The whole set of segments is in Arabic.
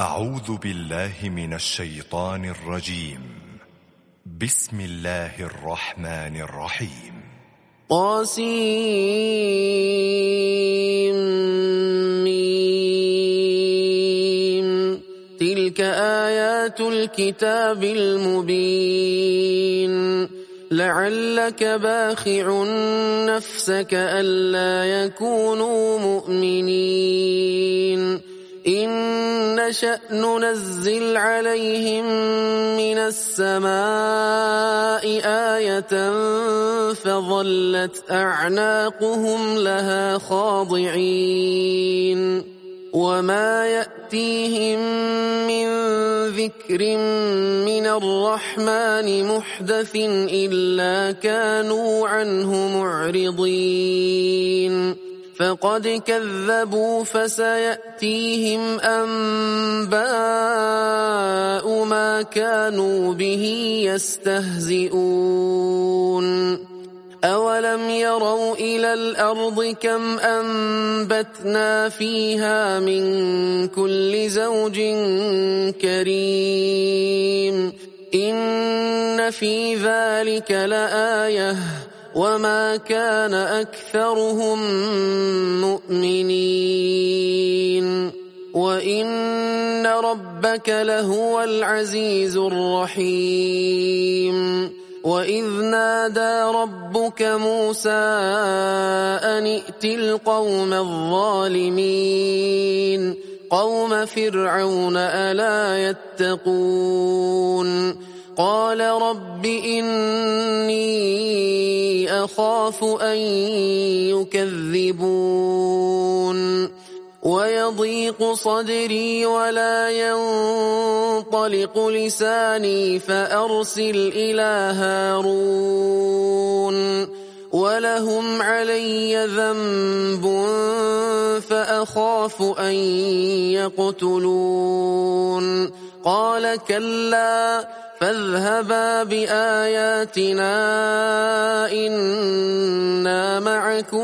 أعوذ بالله من الشيطان الرجيم. بسم الله الرحمن الرحيم. طاسيم. تلك آيات الكتاب المبين. لعلك باخع نفسك ألا يكونوا مؤمنين. إن نشأ ننزل عليهم من السماء آية فظلت أعناقهم لها خاضعين. وما يأتيهم من ذكر من الرحمن محدث إلا كانوا عنه معرضين. فقد كذبوا فسيأتيهم أنباء ما كانوا به يستهزئون. أولم يروا إلى الأرض كم أنبتنا فيها من كل زوج كريم. إن في ذلك لآية وما كان أكثرهم مؤمنين. وإن ربك لهو العزيز الرحيم. وإذ نادى ربك موسى أن ائت القوم الظالمين قوم فرعون ألا يتقون. قال رب إني أخاف أن يكذبون. ويضيق صدري ولا ينطلق لساني فأرسل إلى هارون ولهم علي ذنب فأخاف أن يقتلون. قال كلا فاذهبا بآياتنا إنا معكم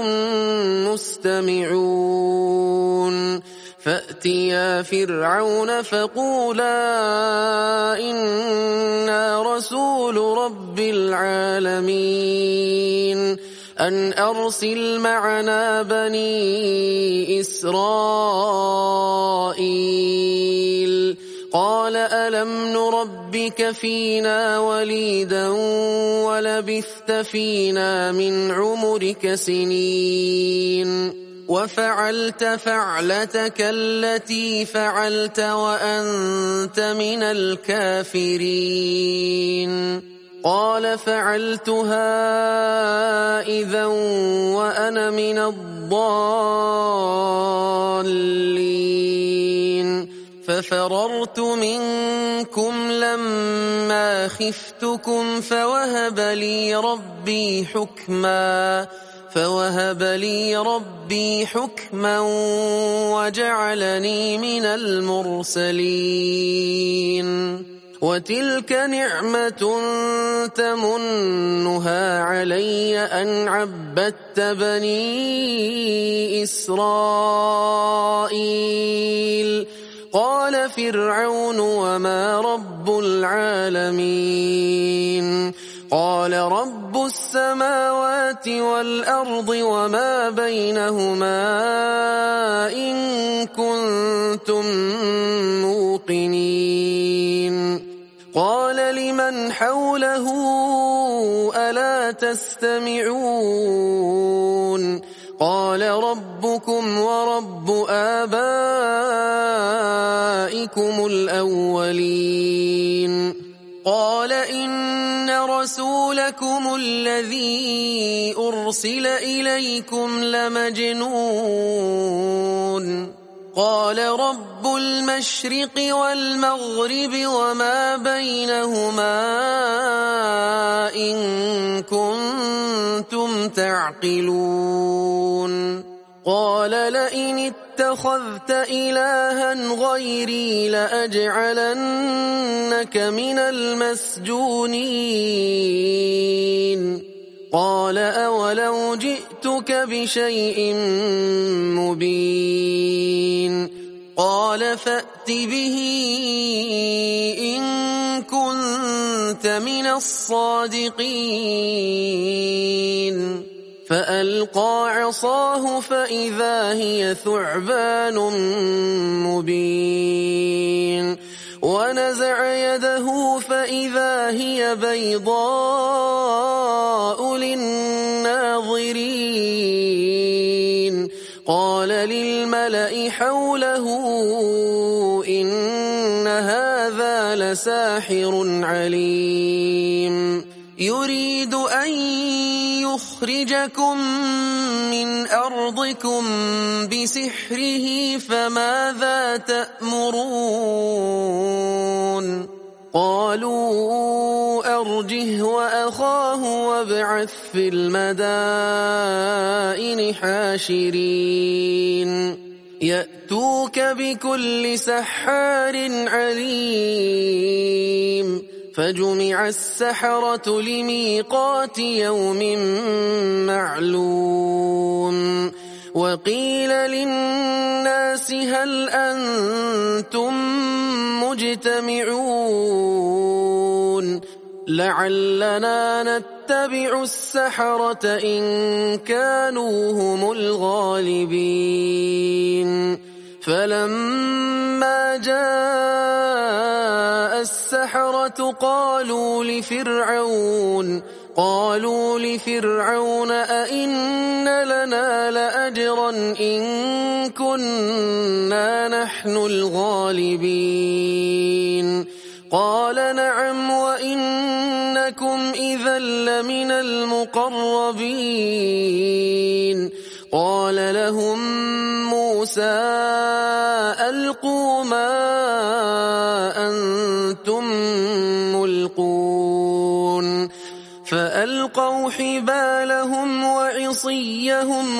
مستمعون. فأتيا فرعون فقولا إنا رسول رب العالمين أن أرسل معنا بني إسرائيل. قال ألم نربك فينا وليدا ولبثت فينا من عمرك سنين وفعلت فعلتك التي فعلت وأنت من الكافرين. قال فعلتها إذا وأنا من الضالين. ففررت منكم لما خفتكم فوهب لي ربي حكما وجعلني من المرسلين. وتلك نعمة تمنها علي أن عبدت بني إسرائيل. قال فرعون وما رب العالمين. قال رب السماوات والأرض وما بينهما إن كنتم موقنين. قال لمن حوله ألا تستمعون. قال ربكم ورب آبائكم الأولين. قال إن رسولكم الذي أرسل إليكم لمجنون. قال رب المشرق والمغرب وما بينهما إن كنتم تعقلون. قال لئن اتخذت إلها غيري لأجعلنك من المسجونين. قال أولو جئتك بشيء مبين. قال فأت به إن كنت من الصادقين فألقى عصاه فإذا هي ثعبان مبين ونزع يده فإذا هي بيضاء للناظرين قال للملأ حوله إن هذا لساحر عليم يريد أن يخرجكم من أرضكم بسحره فماذا تأمرون قالوا أرجه وأخاه وابعث في المدائن حاشرين يأتوك بكل سحار عليم فجمع السحرة لميقات يوم معلوم وقيل للناس هل أنتم مجتمعون لعلنا نتبع السحرة إن كانوا هم الغالبين فلما جاء السحرة قالوا لفرعون أئن لنا لأجرا إن كنا نحن الغالبين قال نعم وإنكم إذا لمن المقربين قال لهم موسى ألقوا ما أنتم ملقون فألقوا حبالهم وعصيهم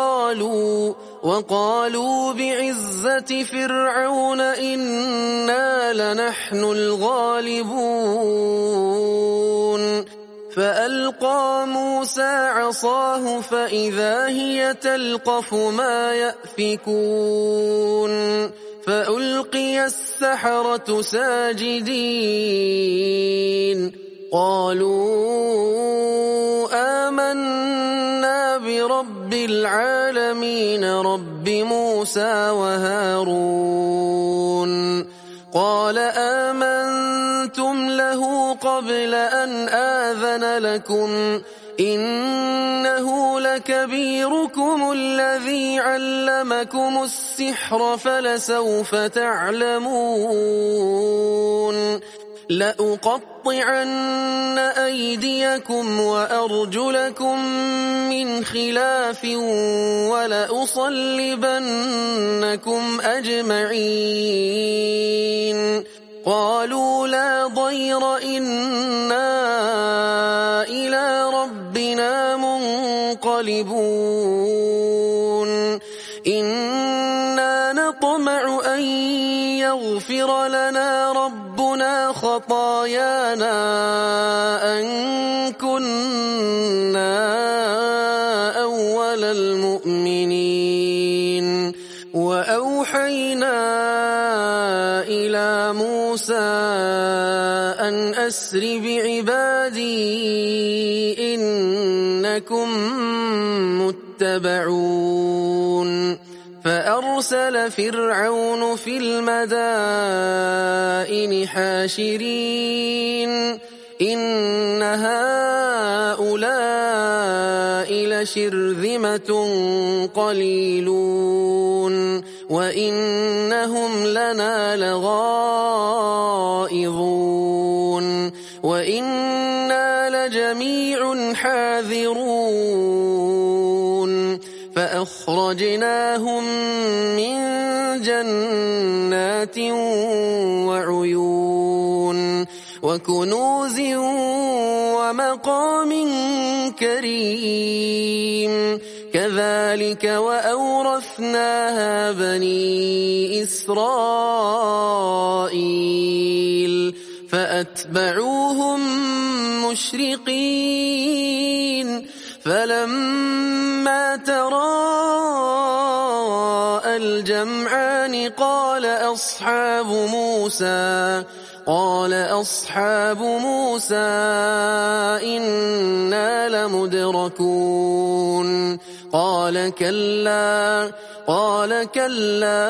وقالوا بعزة فرعون إنا لنحن الغالبون فألقى موسى عصاه فإذا هي تلقف ما يأفكون فألقي السحرة ساجدين قالوا آمنا برب العالمين رب موسى وهارون قال آمنتم له قبل أن آذن لكم إنه لكبيركم الذي علمكم السحر فلسوف تعلمون لأقطعن أيديكم وأرجلكم من خلاف ولأصلبنكم أجمعين قالوا لا ضير إنا إلى ربنا منقلبون إنا نطمع أن يغفر لنا ربنا خطايانا أن كنا أول المؤمنين وأوحينا إلى موسى أن أسر بعبادي إنكم متبعون فأرسل فرعون في المدائن حاشرين إن هؤلاء لشرذمة قليلون وإنهم لنا لغائظون وإنا لجميع حاذرون فأخرجناهم من جنات وعيون وكنوز ومقام كريم كذلك وأورثناها بني إسرائيل فأتبعوهم مشرقين فلما تراءى الجمعان سمعان قال أصحاب موسى إنا لمدركون قال كلا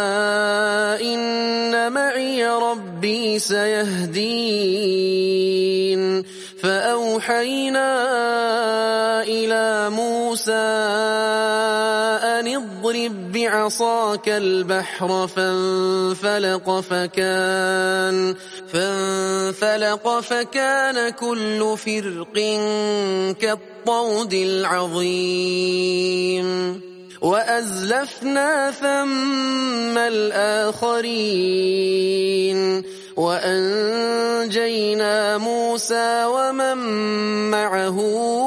إن معي ربي سيهدين فأوحينا إلى موسى أن اضرب بعصاك البحر فانفلق فكان كل فرق كالطود العظيم وأزلفنا ثم الآخرين وأنجينا موسى ومن معه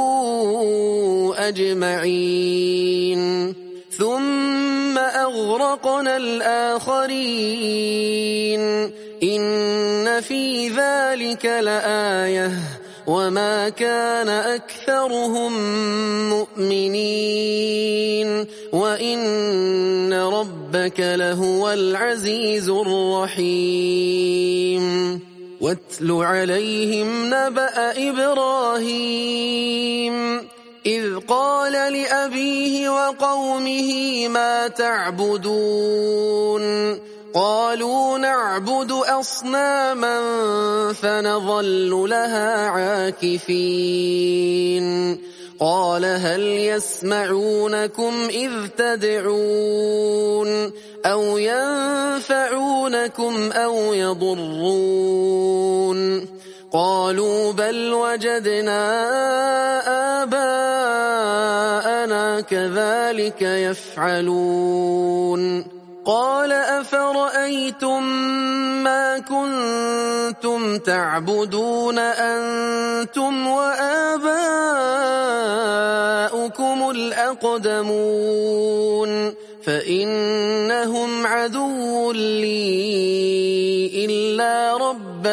أجمعين ثم أغرقنا الآخرين إن في ذلك لآية وما كان أكثرهم مؤمنين وإن ربك لهو العزيز الرحيم واتل عليهم نبأ إبراهيم إذ قال لأبيه وقومه ما تعبدون قالوا نعبد أصناما فنظل لها عاكفين قال هل يسمعونكم إذ تدعون أو ينفعونكم أو يضرون قالوا بل وجدنا آباءنا كذلك يفعلون قال أفرأيتم ما كنتم تعبدون أنتم وآباؤكم الأقدمون فإنهم عدو لي إلا رب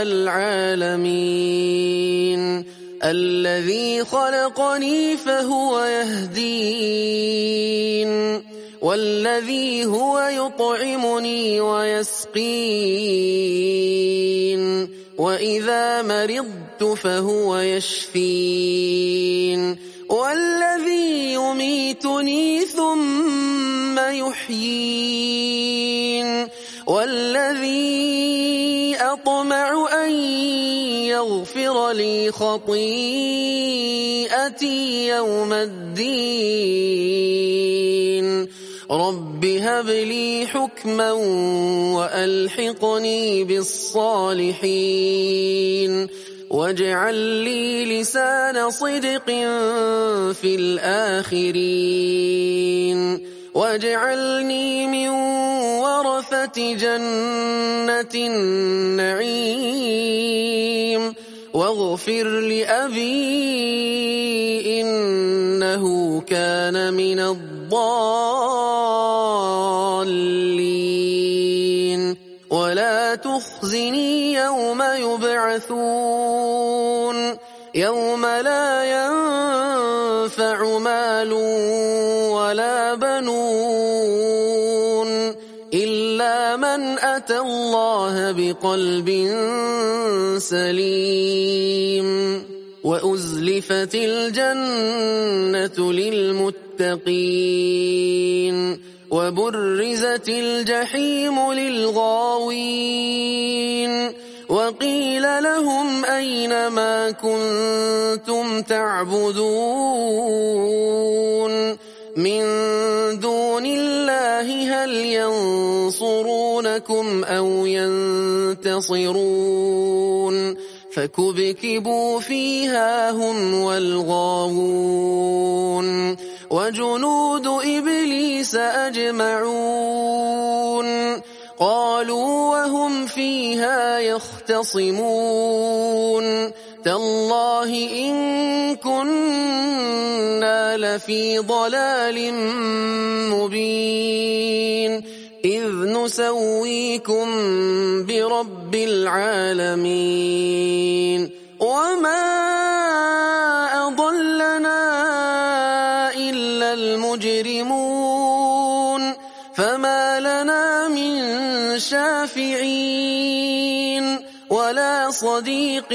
العالمين الذي خلقني فهو يهدين والذي هو يطعمني ويسقين وإذا مرضت فهو يشفين والذي يميتني ثم يحيين والذي أطمع أن يغفر لي خطيئتي يوم الدين رب هب لي حكما وألحقني بالصالحين واجعل لي لسان صدق في الآخرين واجعلني من ورثة جنة النعيم واغفر لأبي إنه كان من الضالين ولا تخزني يوم يبعثون يوم لا ينفع مال ولا بنون إلا من أتى الله بقلب سليم وأزلفت الجنة للمتقين وبرزت الجحيم للغاوين وقيل لهم أين ما كنتم تعبدون من دون الله هل ينصرونكم أو ينتصرون فكبكبوا فيها هم والغاوون وجنود إبليس أجمعون قالوا وهم فيها يختصمون تالله إن كنا لفي ضلال مبين إذ نسويكم برب العالمين وما أضلنا إلا المجرمون فما لنا شافعين ولا صديق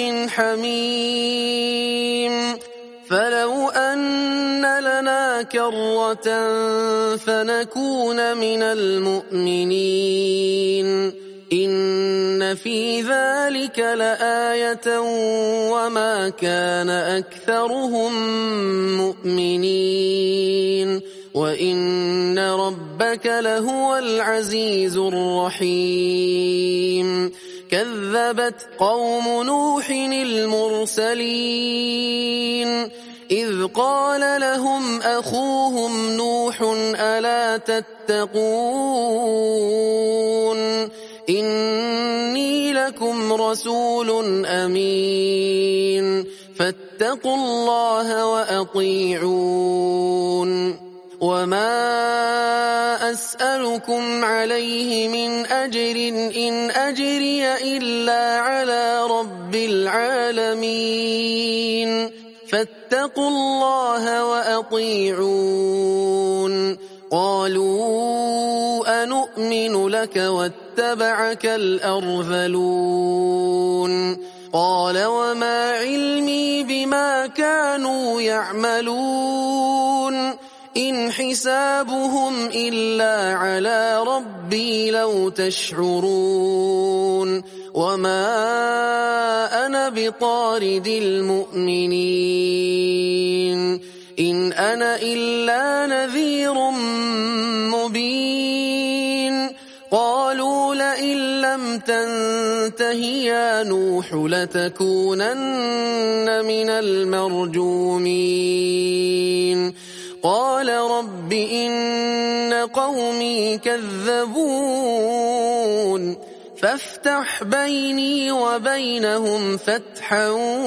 حميم فلو أن لنا كرة فنكون من المؤمنين إن في ذلك لآية وما كان أكثرهم مؤمنين وإن ربك لهو العزيز الرحيم كذبت قوم نوح المرسلين إذ قال لهم أخوهم نوح ألا تتقون إني لكم رسول أمين فاتقوا الله وأطيعون وما أسألكم عليه من أجر إن أجري إلا على رب العالمين فاتقوا الله وأطيعون قالوا أنؤمن لك واتبعك الأرذلون قال وما علمي بما كانوا يعملون إن حسابهم إلا على ربي لو تشعرون وما أنا بطارد المؤمنين إن أنا إلا نذير مبين قالوا لئن لم تنته يا نوح لتكونن من المرجومين قال رب إن قومي كذبون فافتح بيني وبينهم فتحا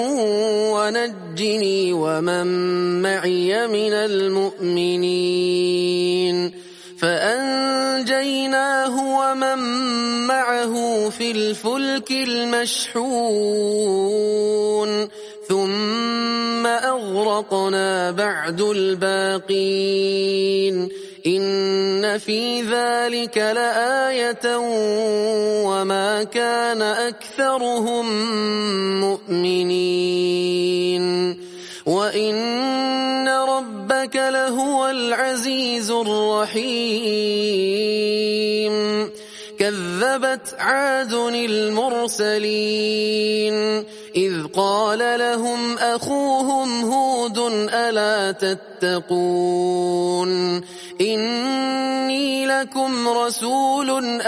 ونجني ومن معي من المؤمنين فأنجيناه ومن معه في الفلك المشحون ثم أغرقنا بعد الباقين إن في ذلك لآية وما كان أكثرهم مؤمنين وإن ربك لهو العزيز الرحيم كذبت عاد المرسلين إذ قال لهم أخوهم هود ألا تتقون إني لكم رسول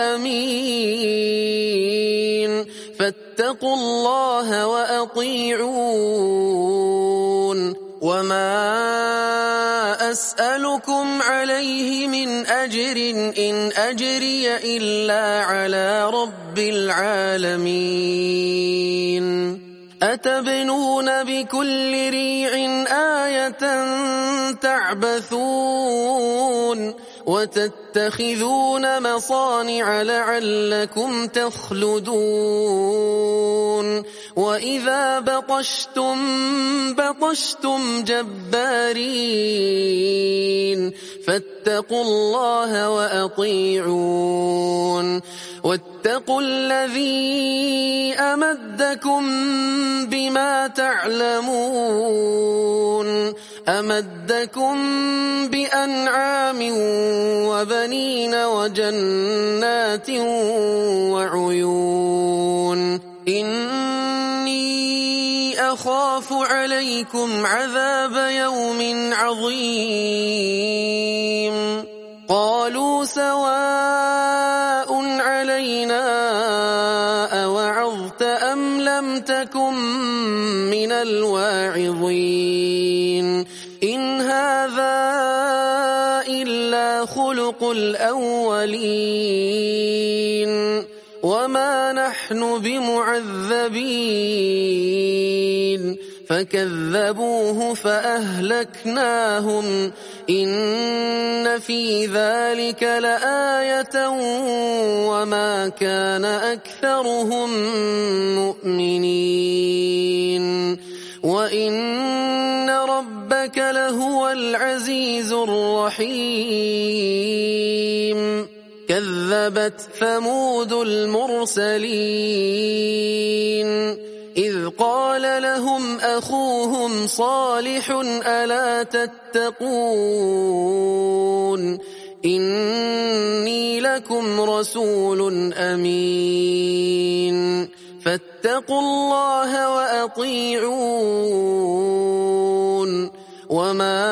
أمين فاتقوا الله وأطيعون وما أسألكم عليه من أجر إن أجري إلا على رب العالمين أتبنون بكل ريع آية تعبثون وتتخذون مصانع لعلكم تخلدون وإذا بطشتم جبارين فاتقوا الله وأطيعون واتقوا الذي أمدكم بما تعلمون أمدكم بأنعام وبنين وجنات وعيون إني أخاف عليكم عذاب يوم عظيم قالوا سواء علينا أوعظت أم لم تكن من الواعظين إن هذا إلا خلق الأولين وما نحن بمعذبين فكذبوه فأهلكناهم إن في ذلك لآية وما كان أكثرهم مؤمنين وإن ربك لهو العزيز الرحيم كذبت ثمود المرسلين إذ قال لهم أخوهم صالح ألا تتقون إني لكم رسول أمين فاتقوا الله وأطيعون وما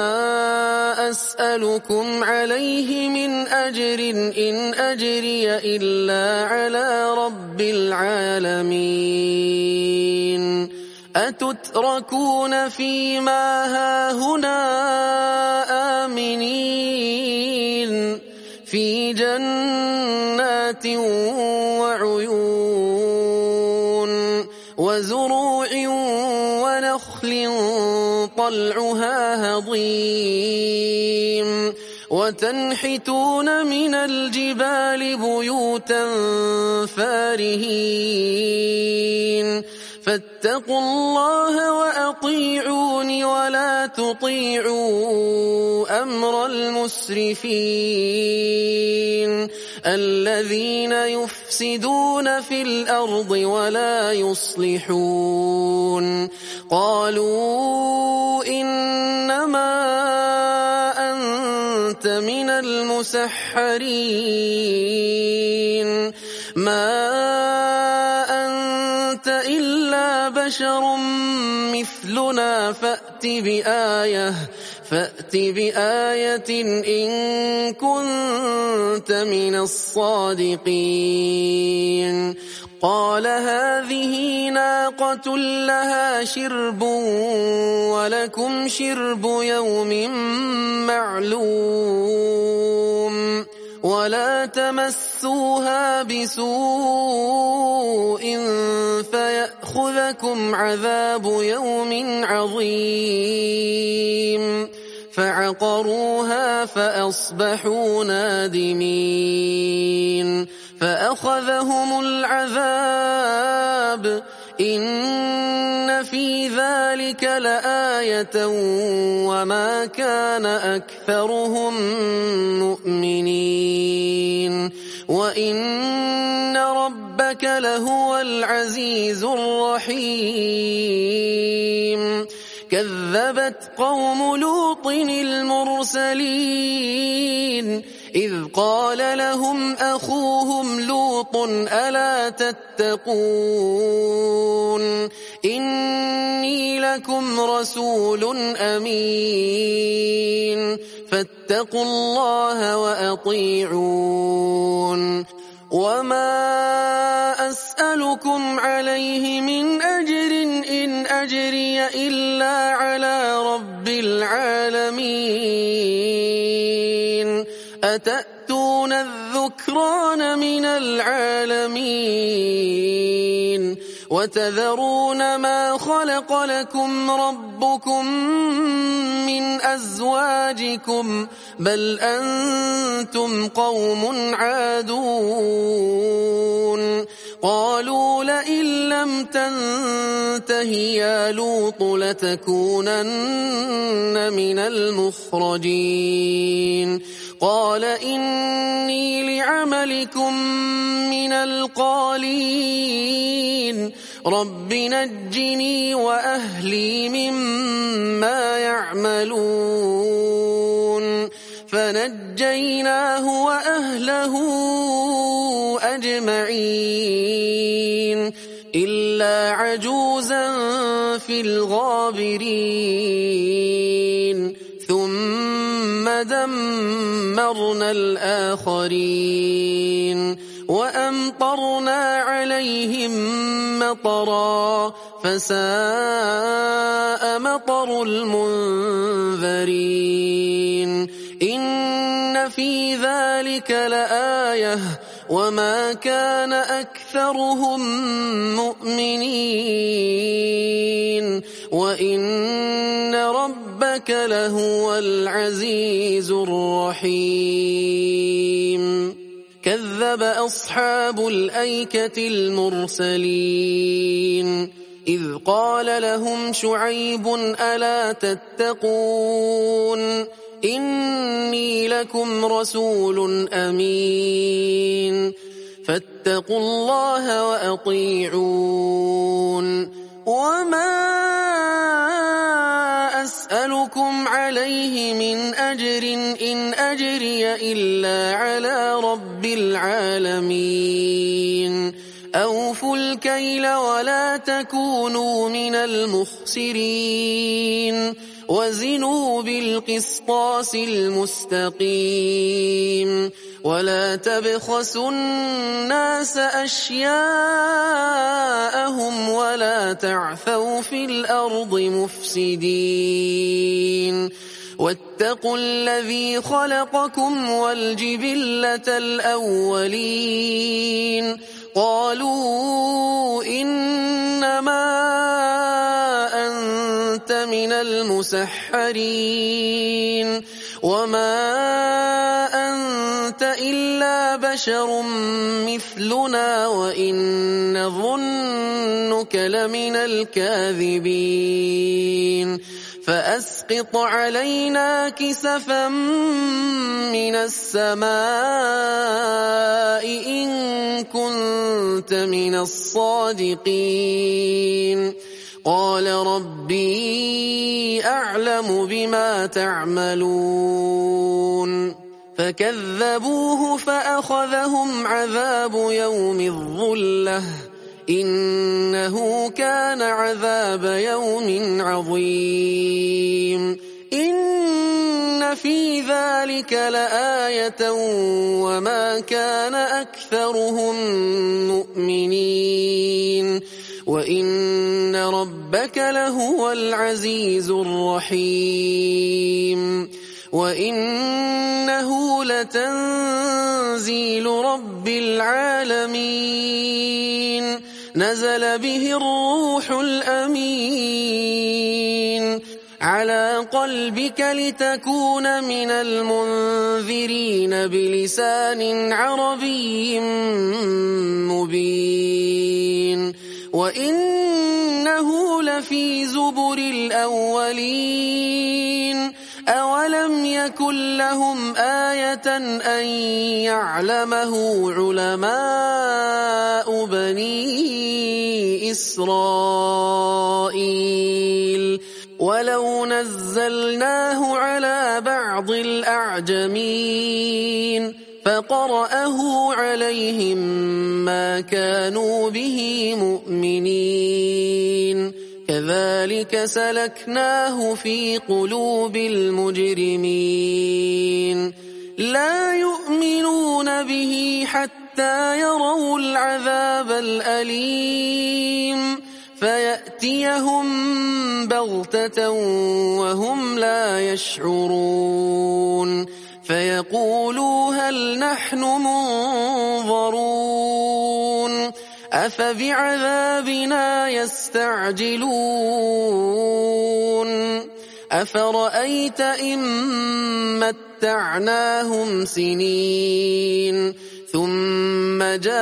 أسألكم عليه من أجر إن أجري إلا على رب العالمين أتتركون فيما هاهنا آمنين في جنات وعيون وزروع ونخل طلعها هضيم وتنحتون من الجبال بيوتا فارهين فاتقوا الله وأطيعون ولا تطيعوا أمر المسرفين الذين يفسدون في الأرض ولا يصلحون قالوا إنما أنت من المسحرين ما أنت إلا بشر مثلنا فأت بآية إن كنت من الصادقين قال هذه ناقة لها شرب ولكم شرب يوم معلوم ولا تمسوها بسوء فيأخذكم عذاب يوم عظيم فعقروها فأصبحوا نادمين فأخذهم العذاب إن في ذلك لآية وما كان أكثرهم مؤمنين وإن ربك لهو العزيز الرحيم كذبت قوم لوط المرسلين إذ قال لهم أخوهم لوط ألا تتقون إني لكم رسول أمين فاتقوا الله وأطيعون وما أسألكم عليه من أجر إن أجري إلا على رب العالمين أتأتون الذكران من العالمين وتذرون ما خلق لكم ربكم من أزواجكم بل أنتم قوم عادون قالوا لئن لم تنته يا لوط لتكونن من المخرجين قال إني لعملكم من القالين رب نجني وأهلي مما يعملون فنجيناه وأهله أجمعين إلا عجوزا في الغابرين ثم دمرنا الآخرين وأمطرنا عليهم مطرا فساء مطر المنذرين إن في ذلك لآية وما كان أكثرهم مؤمنين وإن ربك لهو العزيز الرحيم كذب أصحاب الأيكة المرسلين إذ قال لهم شعيب ألا تتقون إني لكم رسول أمين فاتقوا الله وأطيعون وما أسألكم عليه من أجر إن أجري إلا على رب العالمين أوفوا الكيل ولا تكونوا من المخسرين وزنوا بالقسطاس المستقيم ولا تبخسوا الناس أشياءهم ولا تعثوا في الأرض مفسدين واتقوا الذي خلقكم والجبلة الأولين قالوا إنما أنت من المسحرين وما أنت إلا بشر مثلنا وإن نظنك لمن الكاذبين فأسقط علينا كسفا من السماء إن كنت من الصادقين قال ربي أعلم بما تعملون فكذبوه فأخذهم عذاب يوم الظلة إنه كان عذاب يوم عظيم إن في ذلك لآية وما كان أكثرهم مؤمنين وإن ربك لهو العزيز الرحيم وإنه لتنزيل رب العالمين نزل به الروح الأمين على قلبك لتكون من المنذرين بلسان عربي مبين وإنه لفي زبر الأولين أولم يكن لهم آية أن يعلمه علماء بني إسرائيل ولو نزلناه على بعض الأعجمين فقرأه عليهم ما كانوا به مؤمنين كذلك سلكناه في قلوب المجرمين لا يؤمنون به حتى يروا العذاب الأليم فيأتيهم بغتة وهم لا يشعرون فيقولوا هل نحن منظرون أفبعذابنا يستعجلون أفرأيت إن متعناهم سنين ثم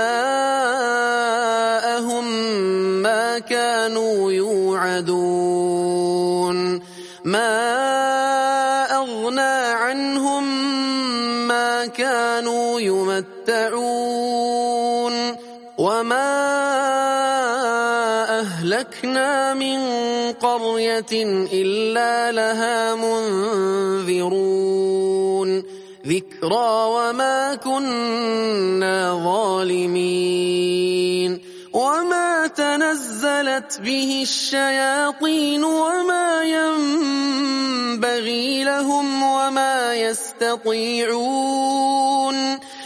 جاءهم ما كانوا يوعدون ما أغنى عنهم ما كانوا يمتعون وما أهلكنا من قرية إلا لها منذرون ذكرى وما كنا ظالمين وما تنزلت به الشياطين وما ينبغي لهم وما يستطيعون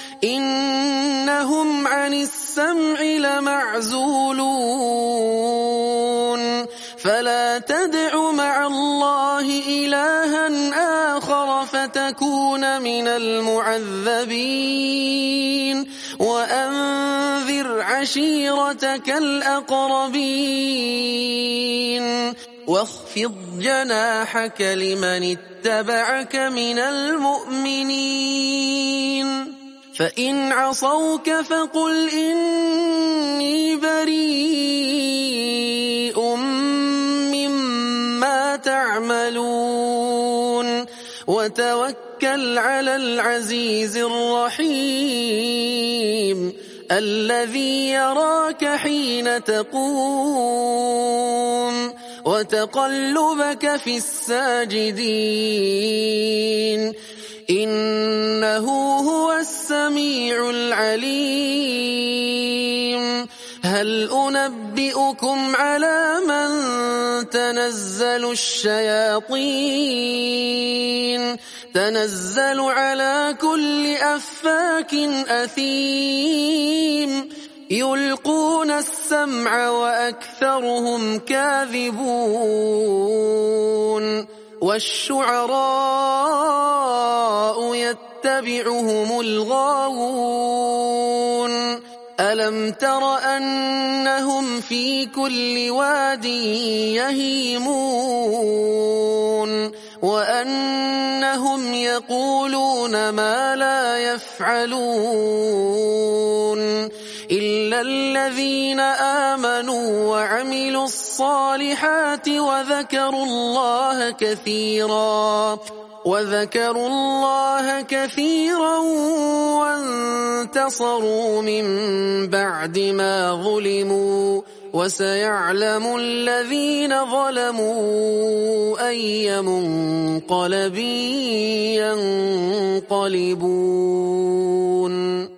إنهم عن السمع لمعزولون فلا تدع مع الله إلها آخر فتكون من المعذبين وأنذر عشيرتك الأقربين واخفض جناحك لمن اتبعك من المؤمنين فإن عصوك فقل إني بريء مما تعملون وتوكل على العزيز الرحيم الذي يراك حين تقوم وتقلبك في الساجدين إنه هو السميع العليم هل أنبئكم على من تنزل الشياطين تنزل على كل أفاك أثيم يلقون السمع وأكثرهم كاذبون والشعراء يتبعهم الغاوون ألم تر أنهم في كل واد يهيمون وأنهم يقولون ما لا يفعلون إلا الذين آمنوا وعملوا الصالحات وذكروا الله كثيرا وانتصروا من بعد ما ظلموا وسيعلم الذين ظلموا أي منقلب ينقلبون